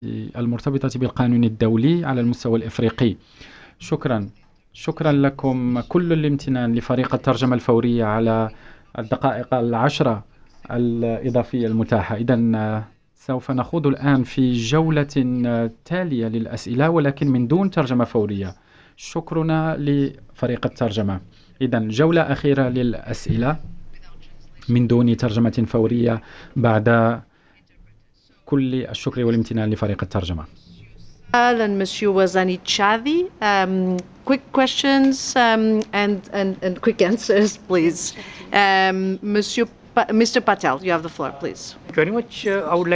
المرتبطة بالقانون الدولي على المستوى الإفريقي. شكرا. شكرا لكم كل الامتنان لفريق الترجمة الفورية على الدقائق العشرة الإضافية المتاحة. إذن سوف نخوض الآن في جولة تالية للأسئلة ولكن من دون ترجمة فورية. شكرنا لفريق الترجمة. إذن جولة أخيرة للأسئلة من دون ترجمة فورية بعد كل الشكر والامتنان لفريق الترجمة. And Monsieur Wazani Chavi, quick questions and quick answers, please. Mr. Patel, you have the floor, please. Very much. I would